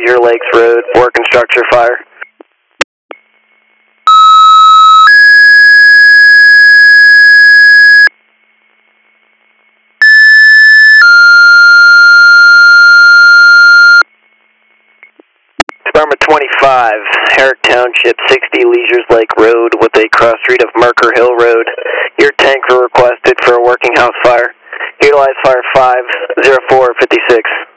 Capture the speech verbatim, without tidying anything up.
Leisure Lakes Road for construction fire. Department twenty-five, Herrick Township, sixty Leisures Lake Road with a cross street of Merker Hill Road. Your tanker requested for a working house fire. Utilize fire five zero four five six.